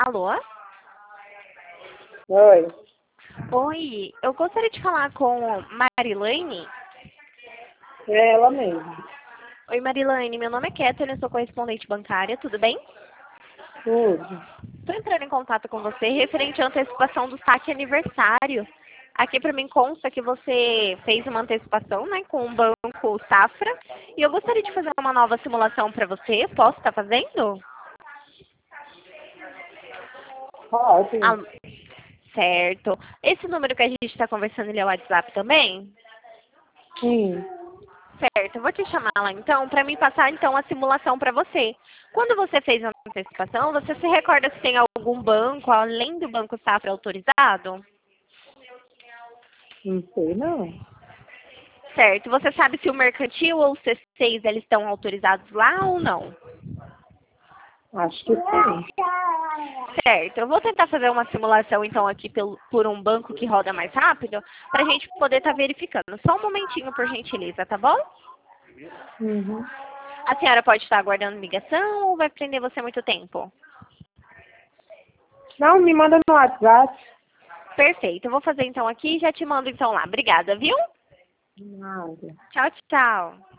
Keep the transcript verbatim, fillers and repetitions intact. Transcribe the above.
Alô? Oi. Oi, eu gostaria de falar com Marilane. É ela mesmo. Oi, Marilane, meu nome é Kathleen, eu sou correspondente bancária, tudo bem? Tudo. Estou entrando em contato com você referente à antecipação do saque aniversário. Aqui para mim consta que você fez uma antecipação, né, com o Banco Safra, e eu gostaria de fazer uma nova simulação para você. Posso estar fazendo? Ótimo. Ah, certo. Esse número que a gente está conversando, ele é o WhatsApp também? Sim. Certo, eu vou te chamar lá então para mim passar então a simulação para você. Quando você fez a antecipação, você se recorda se tem algum banco além do Banco Safra autorizado? Não sei, não. Certo, você sabe se o mercantil ou o C seis eles estão autorizados lá ou não? Acho que sim. Certo, eu vou tentar fazer uma simulação então aqui pelo, por um banco que roda mais rápido para a gente poder estar verificando. Só um momentinho, por gentileza, tá bom? Uhum. A senhora pode estar aguardando ligação ou vai prender você muito tempo? Não, me manda no WhatsApp. Perfeito, eu vou fazer então aqui e já te mando então lá. Obrigada, viu? Nada. Tchau, tchau.